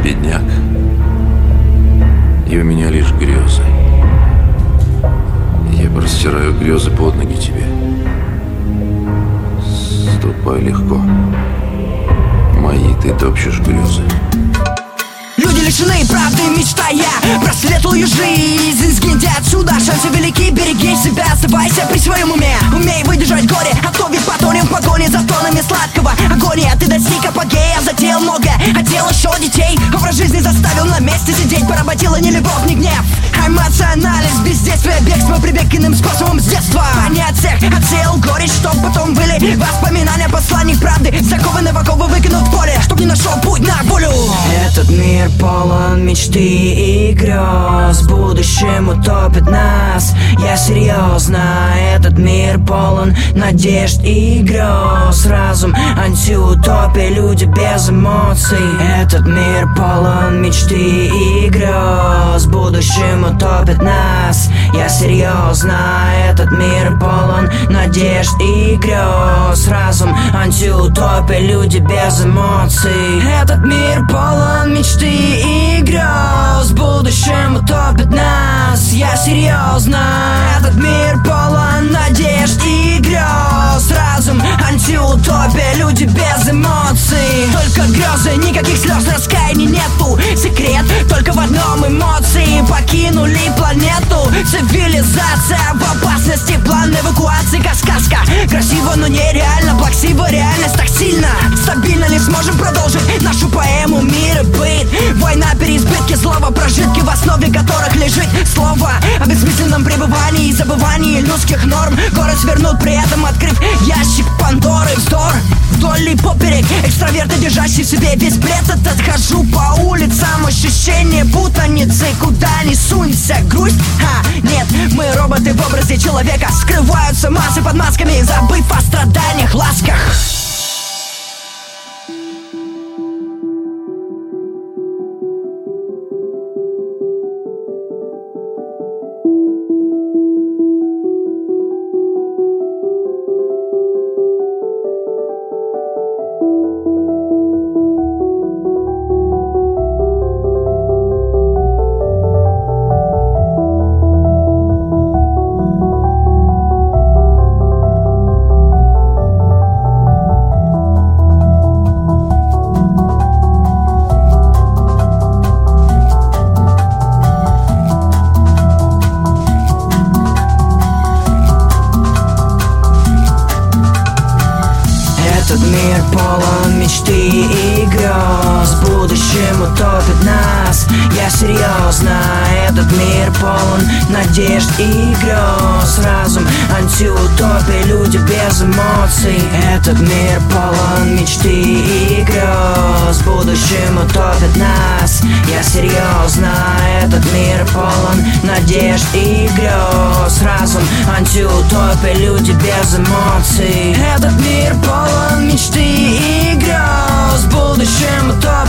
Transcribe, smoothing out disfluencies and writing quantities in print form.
бедняк, и у меня лишь грезы. Я простираю грезы под ноги тебе. Ступай легко, мои ты топчешь грезы. Люди лишены правды, мечтая про светлую жизнь. Сгиньте отсюда, шансы велики, береги себя, оставайся при своем уме. Умей выдержать горе, а то ведь потонем в погоне за тоннами сладкого агония. Ты достиг апогея, затеял многое, хотел еще детей. Образ жизни заставил на месте сидеть, поработила ни любовь, ни гнев. Эмоциональность, бездействие, бегство, прибег к иным способам с детства. Понять всех, отсеял горечь, чтоб потом были воспоминания, посланник правды, закованный в оковы выкинут в поле, чтоб не нашел путь на волю. Этот мир полон мечты и грез, будущем утопит нас. Я серьезно, этот мир полон надежд и грез. Разум, антиутопия, люди без эмоций. Этот мир полон мечты и грез, будущем утопит нас. Я серьезно, этот мир полон надежд и грез. Разум, антиутопия, люди без эмоций. Этот мир полон мечты и грез, будущем утопит нас. Я серьезно, этот мир полон надежд и грез. Разум, антиутопия, люди без эмоций. Только грезы, никаких слез, раскаяний нету. Секрет только в одном: эмоции покинули планету. Цивилизация в опасности, план эвакуации как сказка. Красиво, но нереально, плаксиво, реальность так сильно. Стабильно не сможем продолжить нашу поэму «Мир и быт». Война, переизбытки, злого, прожитки, в основе которых лежит слово о бессмысленном пребывании и забывании людских норм. Город свернут, при этом открыв ящик Пандоры. Вздор вдоль и поперек, экстраверты, держащие в себе весь бред этот. Хожу по улицам, ощущение путаницы, куда ни сунься. Грусть? Нет, мы роботы в образе человека. Скрываются массы под масками, забыв о страданиях, ласках. Этот мир полон мечты и грез, будущем утопит нас. Я серьезно, этот мир полон надежд и грез. Разум, антиутопия, люди без эмоций. Этот мир полон мечты и грез, будущем утопит нас. Я серьезно, этот мир полон надежд и грез. Разум, антиутопия, люди без эмоций. Этот мир полон мечты и грез, будущем утопит